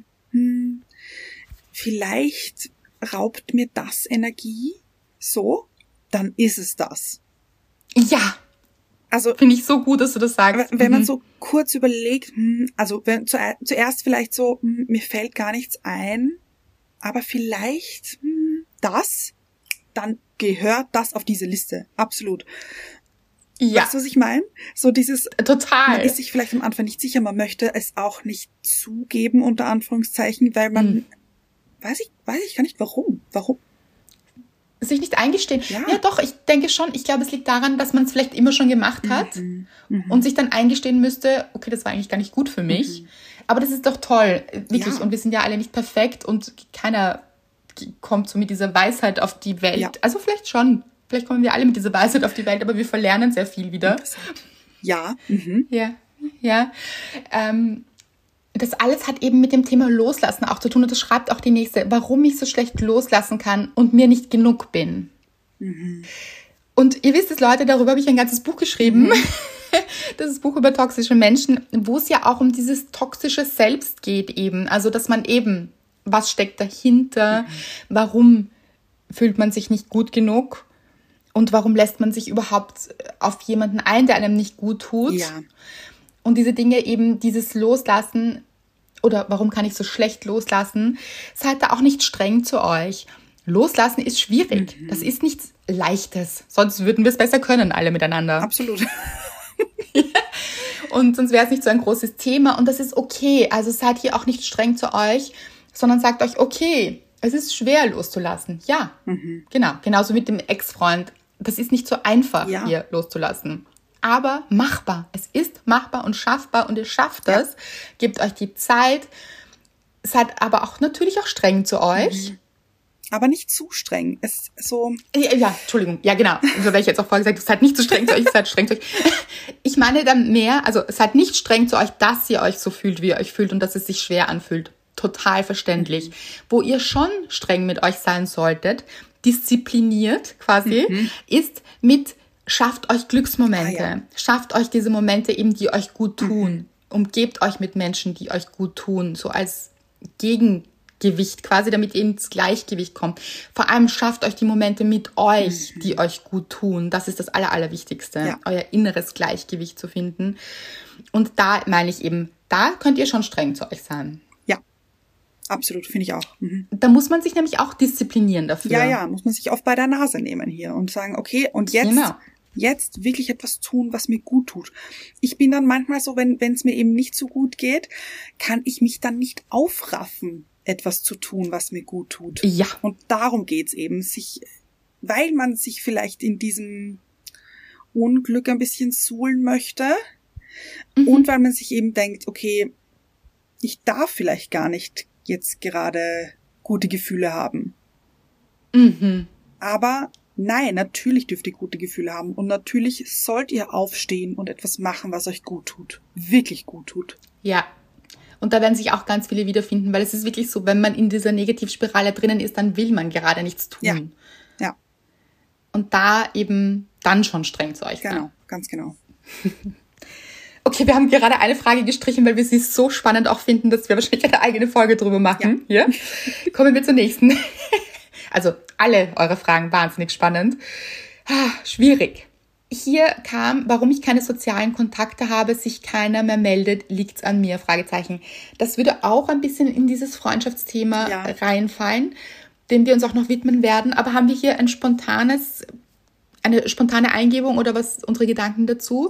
vielleicht raubt mir das Energie, so, dann ist es das. Ja. Also finde ich so gut, dass du das sagst. Wenn man so kurz überlegt, also zuerst vielleicht so, mir fällt gar nichts ein, aber vielleicht das, dann gehört das auf diese Liste. Absolut. Ja. Weißt du, was ich meine? So dieses, total. Man ist sich vielleicht am Anfang nicht sicher, man möchte es auch nicht zugeben, unter Anführungszeichen, weil man, weiß ich gar nicht, warum. Sich nicht eingestehen. Ja, doch, ich denke schon. Ich glaube, es liegt daran, dass man es vielleicht immer schon gemacht hat und sich dann eingestehen müsste, okay, das war eigentlich gar nicht gut für mich. Aber das ist doch toll, wirklich. Ja. Und wir sind ja alle nicht perfekt und keiner kommt so mit dieser Weisheit auf die Welt. Ja. Also vielleicht schon. Vielleicht kommen wir alle mit dieser Weisheit auf die Welt, aber wir verlernen sehr viel wieder. Ja. Ja. Das alles hat eben mit dem Thema Loslassen auch zu tun. Und das schreibt auch die nächste, warum ich so schlecht loslassen kann und mir nicht genug bin. Und ihr wisst es, Leute, darüber habe ich ein ganzes Buch geschrieben. Das ist Buch über toxische Menschen, wo es ja auch um dieses toxische Selbst geht eben. Also, dass man eben, was steckt dahinter? Warum fühlt man sich nicht gut genug? Und warum lässt man sich überhaupt auf jemanden ein, der einem nicht gut tut? Ja. Und diese Dinge eben, dieses Loslassen, oder warum kann ich so schlecht loslassen? Seid da auch nicht streng zu euch. Loslassen ist schwierig. Das ist nichts Leichtes. Sonst würden wir es besser können, alle miteinander. Absolut. Und sonst wäre es nicht so ein großes Thema. Und das ist okay. Also seid hier auch nicht streng zu euch, sondern sagt euch, okay, es ist schwer loszulassen. Ja, genau. Genauso mit dem Ex-Freund. Das ist nicht so einfach, hier loszulassen. Aber machbar. Es ist machbar und schaffbar und ihr schafft das. Gebt euch die Zeit. Seid aber auch natürlich auch streng zu euch. Aber nicht zu streng. Es so. Ja, Entschuldigung. Ja, genau. So wäre ich jetzt auch vorher gesagt, seid nicht zu streng zu euch, seid streng zu euch. Ich meine dann mehr, also seid nicht streng zu euch, dass ihr euch so fühlt, wie ihr euch fühlt und dass es sich schwer anfühlt. Total verständlich. Wo ihr schon streng mit euch sein solltet, diszipliniert quasi, ist mit schafft euch Glücksmomente. Ja. Schafft euch diese Momente eben, die euch gut tun. Umgebt euch mit Menschen, die euch gut tun. So als Gegengewicht quasi, damit ihr ins Gleichgewicht kommt. Vor allem schafft euch die Momente mit euch, die euch gut tun. Das ist das Allerwichtigste. Ja. Euer inneres Gleichgewicht zu finden. Und da meine ich eben, da könnt ihr schon streng zu euch sein. Ja, absolut, finde ich auch. Da muss man sich nämlich auch disziplinieren dafür. Ja, muss man sich oft bei der Nase nehmen hier und sagen, okay, und jetzt wirklich etwas tun, was mir gut tut. Ich bin dann manchmal so, wenn es mir eben nicht so gut geht, kann ich mich dann nicht aufraffen, etwas zu tun, was mir gut tut. Ja. Und darum geht's eben, weil man sich vielleicht in diesem Unglück ein bisschen suhlen möchte und weil man sich eben denkt, okay, ich darf vielleicht gar nicht jetzt gerade gute Gefühle haben. Aber nein, natürlich dürft ihr gute Gefühle haben und natürlich sollt ihr aufstehen und etwas machen, was euch gut tut. Wirklich gut tut. Ja. Und da werden sich auch ganz viele wiederfinden, weil es ist wirklich so, wenn man in dieser Negativspirale drinnen ist, dann will man gerade nichts tun. Ja. Und da eben dann schon streng zu euch sein. Genau, ganz genau. Okay, wir haben gerade eine Frage gestrichen, weil wir sie so spannend auch finden, dass wir wahrscheinlich eine eigene Folge drüber machen. Ja. Kommen wir zur nächsten. Also alle eure Fragen wahnsinnig spannend. Schwierig. Hier kam, warum ich keine sozialen Kontakte habe, sich keiner mehr meldet, liegt's an mir? Fragezeichen. Das würde auch ein bisschen in dieses Freundschaftsthema reinfallen, dem wir uns auch noch widmen werden. Aber haben wir hier eine spontane Eingebung oder was unsere Gedanken dazu?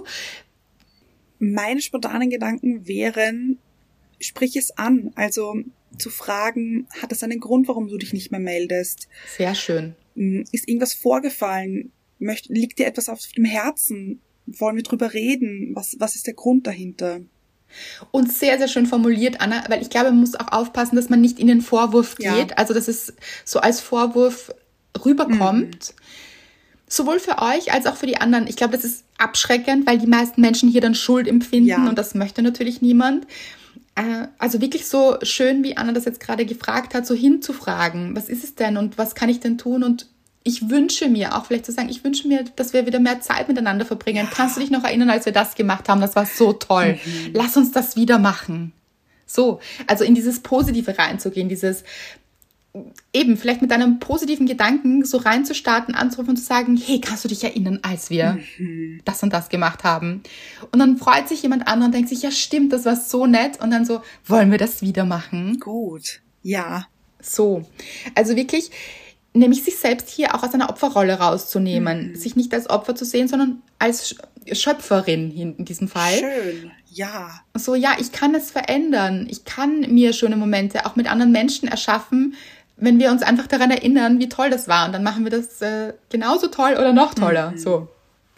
Meine spontanen Gedanken wären, sprich es an. Also zu fragen, hat es einen Grund, warum du dich nicht mehr meldest? Sehr schön. Ist irgendwas vorgefallen? Liegt dir etwas auf dem Herzen? Wollen wir drüber reden? Was ist der Grund dahinter? Und sehr, sehr schön formuliert, Anna, weil ich glaube, man muss auch aufpassen, dass man nicht in den Vorwurf geht. Also, dass es so als Vorwurf rüberkommt. Sowohl für euch als auch für die anderen. Ich glaube, das ist abschreckend, weil die meisten Menschen hier dann Schuld empfinden und das möchte natürlich niemand. Also wirklich so schön, wie Anna das jetzt gerade gefragt hat, so hinzufragen, was ist es denn und was kann ich denn tun? Und ich wünsche mir, auch vielleicht zu sagen, ich wünsche mir, dass wir wieder mehr Zeit miteinander verbringen. Kannst du dich noch erinnern, als wir das gemacht haben? Das war so toll. Lass uns das wieder machen. So, also in dieses Positive reinzugehen, dieses eben vielleicht mit einem positiven Gedanken so reinzustarten, anzurufen und zu sagen, hey, kannst du dich erinnern, als wir das und das gemacht haben? Und dann freut sich jemand anderes und denkt sich, ja stimmt, das war so nett. Und dann so, wollen wir das wieder machen? Gut, ja. So, also wirklich, nämlich sich selbst hier auch aus einer Opferrolle rauszunehmen. Sich nicht als Opfer zu sehen, sondern als Schöpferin in diesem Fall. Schön, ja. So, ja, ich kann es verändern. Ich kann mir schöne Momente auch mit anderen Menschen erschaffen, wenn wir uns einfach daran erinnern, wie toll das war. Und dann machen wir das genauso toll oder noch toller. So.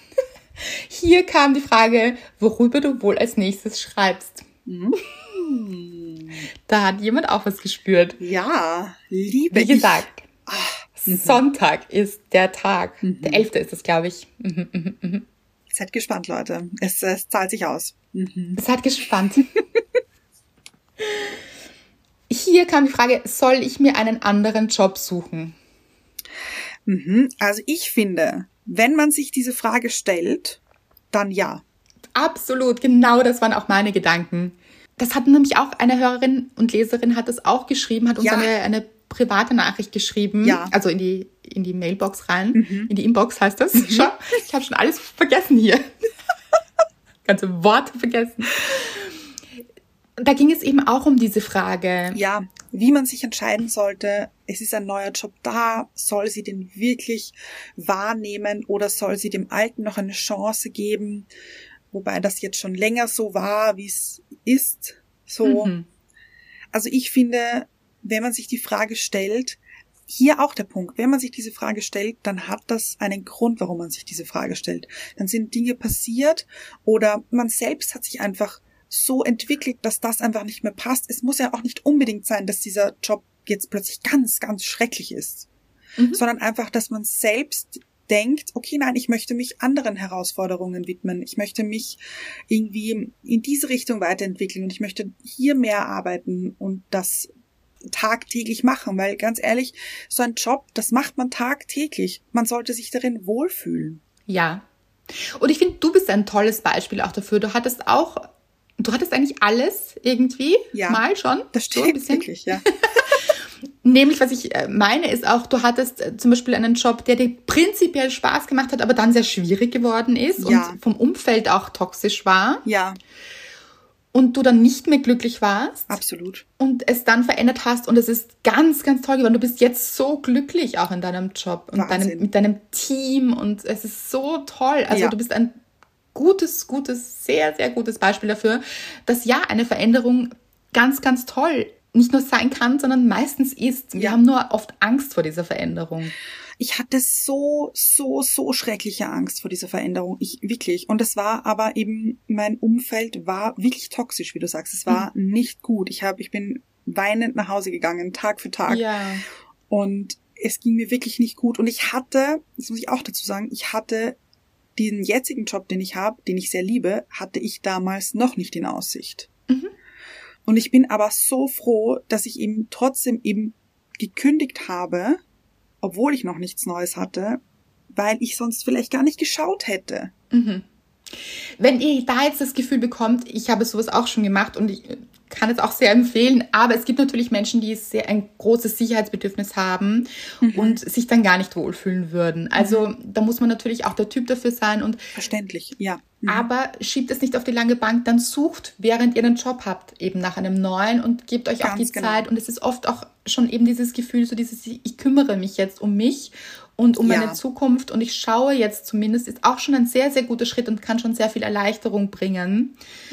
Hier kam die Frage, worüber du wohl als nächstes schreibst. Da hat jemand auch was gespürt. Ja, liebe Wie gesagt, Sonntag ist der Tag. Der 11. ist es, glaube ich. Seid gespannt, Leute. Es zahlt sich aus. Seid gespannt. Hier kam die Frage, soll ich mir einen anderen Job suchen? Also ich finde, wenn man sich diese Frage stellt, dann ja. Absolut, genau das waren auch meine Gedanken. Das hat nämlich auch eine Hörerin und Leserin hat das auch geschrieben, hat uns eine private Nachricht geschrieben, also in die Mailbox rein, in die Inbox heißt das. Schau, ich habe schon alles vergessen hier. Ganze Worte vergessen. Da ging es eben auch um diese Frage. Ja, wie man sich entscheiden sollte, es ist ein neuer Job da, soll sie den wirklich wahrnehmen oder soll sie dem Alten noch eine Chance geben, wobei das jetzt schon länger so war, wie es ist. So. Also ich finde, wenn man sich die Frage stellt, hier auch der Punkt, wenn man sich diese Frage stellt, dann hat das einen Grund, warum man sich diese Frage stellt. Dann sind Dinge passiert oder man selbst hat sich einfach so entwickelt, dass das einfach nicht mehr passt. Es muss ja auch nicht unbedingt sein, dass dieser Job jetzt plötzlich ganz, ganz schrecklich ist, sondern einfach, dass man selbst denkt, okay, nein, ich möchte mich anderen Herausforderungen widmen. Ich möchte mich irgendwie in diese Richtung weiterentwickeln und ich möchte hier mehr arbeiten und das tagtäglich machen, weil ganz ehrlich, so ein Job, das macht man tagtäglich. Man sollte sich darin wohlfühlen. Ja. Und ich finde, du bist ein tolles Beispiel auch dafür. Du hattest eigentlich alles irgendwie mal schon. Das stimmt so wirklich, ja. Nämlich, was ich meine, ist auch, du hattest zum Beispiel einen Job, der dir prinzipiell Spaß gemacht hat, aber dann sehr schwierig geworden ist und vom Umfeld auch toxisch war. Ja. Und du dann nicht mehr glücklich warst. Absolut. Und es dann verändert hast und es ist ganz, ganz toll geworden. Du bist jetzt so glücklich auch in deinem Job und mit deinem Team und es ist so toll. Also du bist ein gutes, sehr, sehr gutes Beispiel dafür, dass eine Veränderung ganz, ganz toll nicht nur sein kann, sondern meistens ist. Wir haben nur oft Angst vor dieser Veränderung. Ich hatte so schreckliche Angst vor dieser Veränderung. Wirklich. Und das war aber eben, mein Umfeld war wirklich toxisch, wie du sagst. Es war nicht gut. Ich bin weinend nach Hause gegangen, Tag für Tag. Ja. Und es ging mir wirklich nicht gut. Und ich hatte, das muss ich auch dazu sagen, diesen jetzigen Job, den ich habe, den ich sehr liebe, hatte ich damals noch nicht in Aussicht. Und ich bin aber so froh, dass ich eben trotzdem eben gekündigt habe, obwohl ich noch nichts Neues hatte, weil ich sonst vielleicht gar nicht geschaut hätte. Wenn ihr da jetzt das Gefühl bekommt, ich habe sowas auch schon gemacht und ich kann es auch sehr empfehlen, aber es gibt natürlich Menschen, die ein großes Sicherheitsbedürfnis haben und sich dann gar nicht wohlfühlen würden. Also da muss man natürlich auch der Typ dafür sein. Und verständlich, ja. Aber schiebt es nicht auf die lange Bank, dann sucht, während ihr einen Job habt, eben nach einem neuen und gebt euch auch die Zeit. Und es ist oft auch schon eben dieses Gefühl, so dieses, ich kümmere mich jetzt um mich und um meine Zukunft und ich schaue jetzt zumindest, ist auch schon ein sehr, sehr guter Schritt und kann schon sehr viel Erleichterung bringen.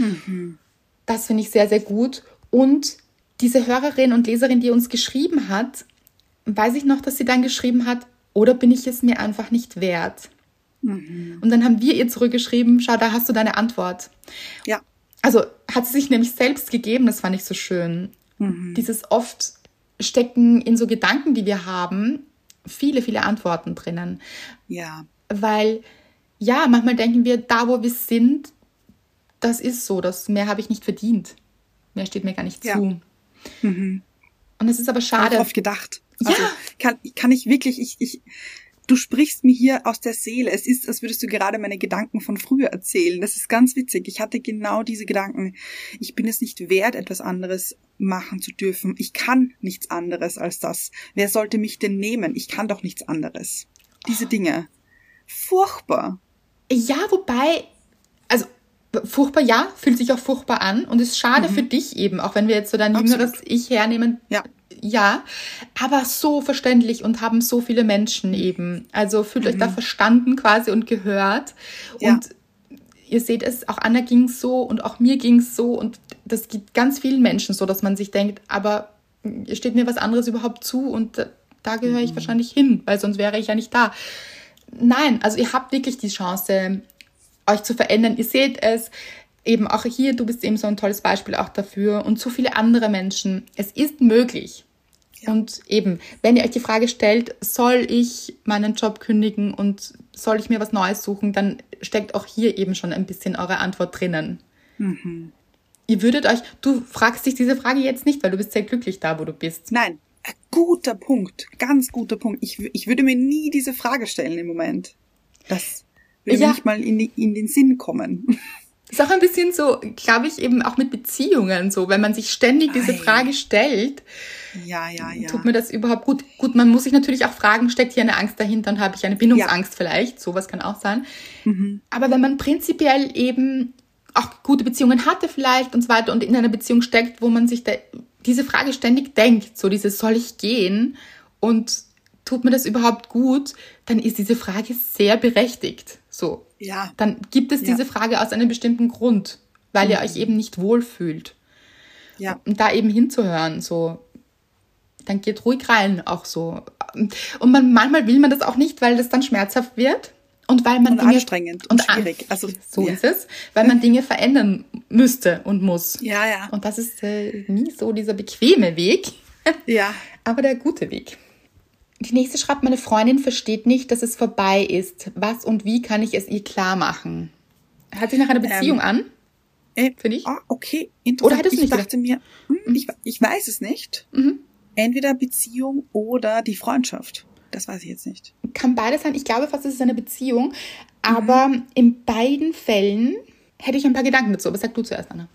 Das finde ich sehr, sehr gut. Und diese Hörerin und Leserin, die uns geschrieben hat, weiß ich noch, dass sie dann geschrieben hat, oder bin ich es mir einfach nicht wert? Und dann haben wir ihr zurückgeschrieben, schau, da hast du deine Antwort. Ja. Also hat sie sich nämlich selbst gegeben, das fand ich so schön. Dieses oft stecken in so Gedanken, die wir haben, viele, viele Antworten drinnen. Ja. Weil, manchmal denken wir, da wo wir sind, das ist so, das mehr habe ich nicht verdient. Mehr steht mir gar nicht zu. Und es ist aber schade. Ich habe oft gedacht. Also kann ich wirklich, du sprichst mir hier aus der Seele. Es ist, als würdest du gerade meine Gedanken von früher erzählen. Das ist ganz witzig. Ich hatte genau diese Gedanken. Ich bin es nicht wert, etwas anderes machen zu dürfen. Ich kann nichts anderes als das. Wer sollte mich denn nehmen? Ich kann doch nichts anderes. Diese Dinge. Furchtbar. Ja, wobei, also furchtbar, fühlt sich auch furchtbar an und ist schade für dich eben, auch wenn wir jetzt so dein jüngeres Ich hernehmen. Ja, aber so verständlich und haben so viele Menschen eben. Also fühlt euch da verstanden quasi und gehört. Und ihr seht es, auch Anna ging es so und auch mir ging es so und das gibt ganz vielen Menschen so, dass man sich denkt, aber steht mir was anderes überhaupt zu und da gehöre ich wahrscheinlich hin, weil sonst wäre ich ja nicht da. Nein, also ihr habt wirklich die Chance, euch zu verändern. Ihr seht es eben auch hier, du bist eben so ein tolles Beispiel auch dafür und so viele andere Menschen. Es ist möglich. Und eben, wenn ihr euch die Frage stellt, soll ich meinen Job kündigen und soll ich mir was Neues suchen, dann steckt auch hier eben schon ein bisschen eure Antwort drinnen. Ihr du fragst dich diese Frage jetzt nicht, weil du bist sehr glücklich da, wo du bist. Nein, guter Punkt, ganz guter Punkt. Ich würde mir nie diese Frage stellen im Moment. Das würde mir nicht mal in den Sinn kommen. Ist auch ein bisschen so, glaube ich, eben auch mit Beziehungen so, wenn man sich ständig diese Frage stellt. Ja. Tut mir das überhaupt gut? Gut, man muss sich natürlich auch fragen, steckt hier eine Angst dahinter und habe ich eine Bindungsangst vielleicht? Sowas kann auch sein. Aber wenn man prinzipiell eben auch gute Beziehungen hatte vielleicht und so weiter und in einer Beziehung steckt, wo man sich diese Frage ständig denkt, so dieses, soll ich gehen und tut mir das überhaupt gut, dann ist diese Frage sehr berechtigt. So. Ja. Dann gibt es diese Frage aus einem bestimmten Grund, weil ihr euch eben nicht wohlfühlt. Ja. Und da eben hinzuhören, so, dann geht ruhig rein, auch so. Und manchmal will man das auch nicht, weil das dann schmerzhaft wird. Und weil man Dinge anstrengend und schwierig. Also, so ist es, weil man Dinge verändern müsste und muss. Ja. Und das ist nie so dieser bequeme Weg. Ja. aber der gute Weg. Die nächste schreibt, meine Freundin versteht nicht, dass es vorbei ist. Was und wie kann ich es ihr klar machen? Hat sich nach einer Beziehung an? Finde ich. Okay, interessant. Oder hättest du nicht dachte mir, ich weiß es nicht. Entweder Beziehung oder die Freundschaft. Das weiß ich jetzt nicht. Kann beides sein. Ich glaube fast, es ist eine Beziehung. Aber in beiden Fällen hätte ich ein paar Gedanken dazu. Aber sag du zuerst, Anna.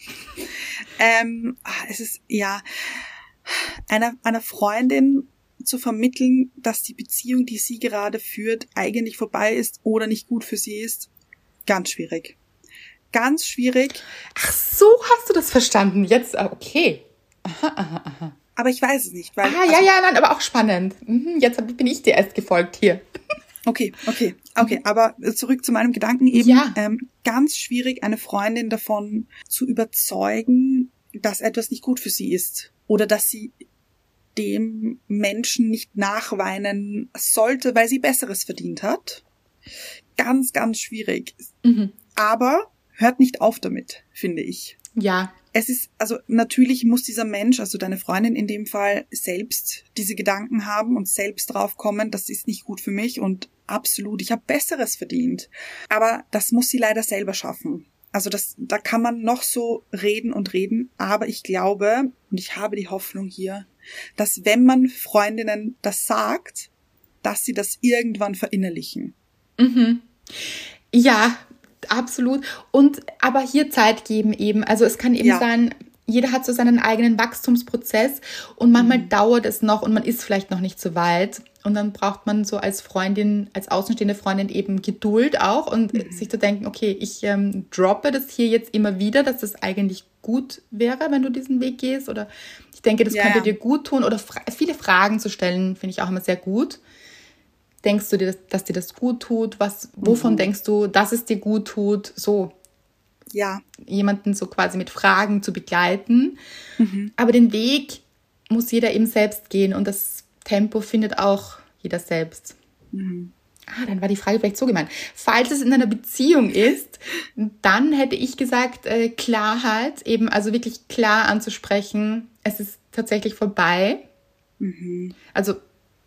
Es ist, ja, einer Freundin zu vermitteln, dass die Beziehung, die sie gerade führt, eigentlich vorbei ist oder nicht gut für sie ist, ganz schwierig. Ganz schwierig. Ach, so hast du das verstanden. Jetzt, okay. Aha. Aber ich weiß es nicht. Weil, nein, aber auch spannend. Jetzt bin ich dir erst gefolgt hier. Okay. Aber zurück zu meinem Gedanken eben. Ja. Ganz schwierig, eine Freundin davon zu überzeugen, dass etwas nicht gut für sie ist. Oder dass sie dem Menschen nicht nachweinen sollte, weil sie Besseres verdient hat. Ganz, ganz schwierig. Aber hört nicht auf damit, finde ich. Ja. Es ist, also natürlich muss dieser Mensch, also deine Freundin in dem Fall, selbst diese Gedanken haben und selbst drauf kommen, das ist nicht gut für mich und absolut, ich habe Besseres verdient. Aber das muss sie leider selber schaffen. Also da kann man noch so reden, aber ich glaube und ich habe die Hoffnung hier, dass wenn man Freundinnen das sagt, dass sie das irgendwann verinnerlichen. Ja, absolut. Und aber hier Zeit geben eben. Also es kann eben sein, jeder hat so seinen eigenen Wachstumsprozess und manchmal dauert es noch und man ist vielleicht noch nicht so weit. Und dann braucht man so als Freundin, als außenstehende Freundin eben Geduld auch und sich zu denken, okay, ich droppe das hier jetzt immer wieder, dass das eigentlich gut wäre, wenn du diesen Weg gehst. Oder ich denke, das könnte dir gut tun. Oder viele Fragen zu stellen, finde ich auch immer sehr gut. Denkst du dir, dass dir das gut tut? Wovon denkst du, dass es dir gut tut? So. Ja. Jemanden so quasi mit Fragen zu begleiten. Aber den Weg muss jeder eben selbst gehen und das Tempo findet auch jeder selbst. Dann war die Frage vielleicht so gemeint. Falls es in einer Beziehung ist, dann hätte ich gesagt, Klarheit, eben also wirklich klar anzusprechen, es ist tatsächlich vorbei. Also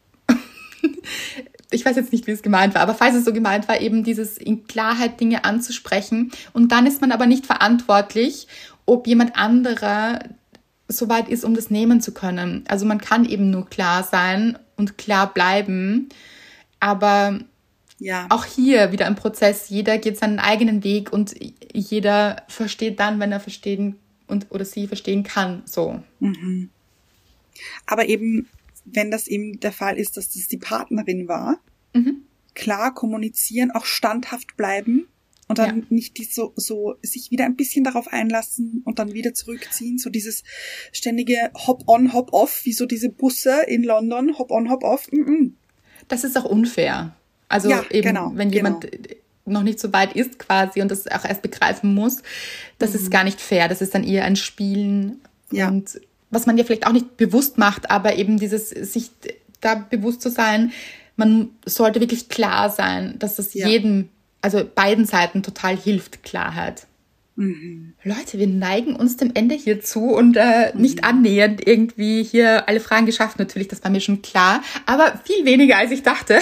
ich weiß jetzt nicht, wie es gemeint war, aber falls es so gemeint war, eben dieses in Klarheit Dinge anzusprechen. Und dann ist man aber nicht verantwortlich, ob jemand anderer so weit ist, um das nehmen zu können. Also man kann eben nur klar sein und klar bleiben. Aber auch hier wieder ein Prozess. Jeder geht seinen eigenen Weg und jeder versteht dann, wenn er verstehen oder sie verstehen kann. So. Aber eben, wenn das eben der Fall ist, dass das die Partnerin war, klar kommunizieren, auch standhaft bleiben und dann nicht so sich wieder ein bisschen darauf einlassen und dann wieder zurückziehen. So dieses ständige Hop-on, Hop-off, wie so diese Busse in London, Hop-on, Hop-off. Das ist auch unfair. Also wenn jemand noch nicht so weit ist quasi und das auch erst begreifen muss, das ist gar nicht fair. Das ist dann eher ein Spielen und was man ja vielleicht auch nicht bewusst macht, aber eben dieses sich da bewusst zu sein, man sollte wirklich klar sein, dass das jedem, also beiden Seiten total hilft, Klarheit. Leute, wir neigen uns dem Ende hier zu und nicht annähernd irgendwie hier alle Fragen geschafft. Natürlich, das war mir schon klar, aber viel weniger, als ich dachte.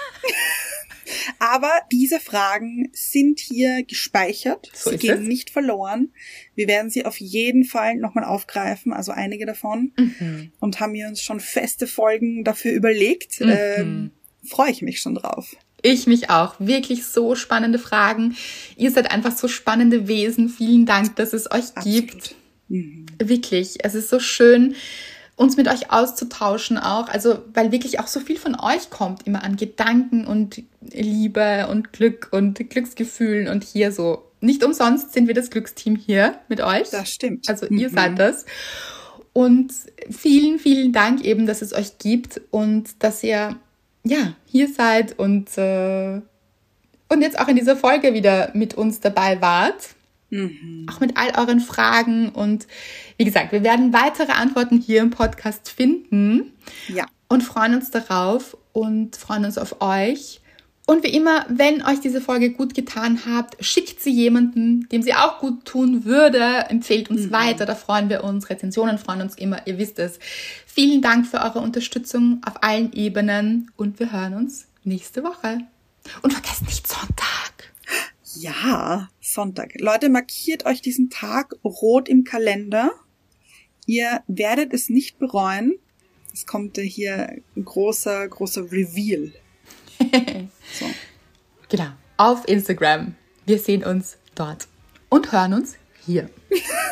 Aber diese Fragen sind hier gespeichert. Sie gehen nicht verloren. Wir werden sie auf jeden Fall nochmal aufgreifen, also einige davon. Und haben wir uns schon feste Folgen dafür überlegt. Freue ich mich schon drauf. Ich mich auch. Wirklich so spannende Fragen. Ihr seid einfach so spannende Wesen. Vielen Dank, dass es euch gibt. Wirklich. Es ist so schön, uns mit euch auszutauschen auch. Also, weil wirklich auch so viel von euch kommt immer an Gedanken und Liebe und Glück und Glücksgefühlen und hier so. Nicht umsonst sind wir das Glücksteam hier mit euch. Das stimmt. Also ihr seid das. Und vielen, vielen Dank eben, dass es euch gibt und dass ihr hier seid und jetzt auch in dieser Folge wieder mit uns dabei wart. Auch mit all euren Fragen. Und wie gesagt, wir werden weitere Antworten hier im Podcast finden. Ja. Und freuen uns darauf und freuen uns auf euch. Und wie immer, wenn euch diese Folge gut getan hat, schickt sie jemandem, dem sie auch gut tun würde. Empfehlt uns weiter, da freuen wir uns. Rezensionen freuen uns immer, ihr wisst es. Vielen Dank für eure Unterstützung auf allen Ebenen und wir hören uns nächste Woche. Und vergesst nicht Sonntag. Ja, Sonntag. Leute, markiert euch diesen Tag rot im Kalender. Ihr werdet es nicht bereuen. Es kommt hier ein großer Reveal. So. Genau, auf Instagram. Wir sehen uns dort und hören uns hier.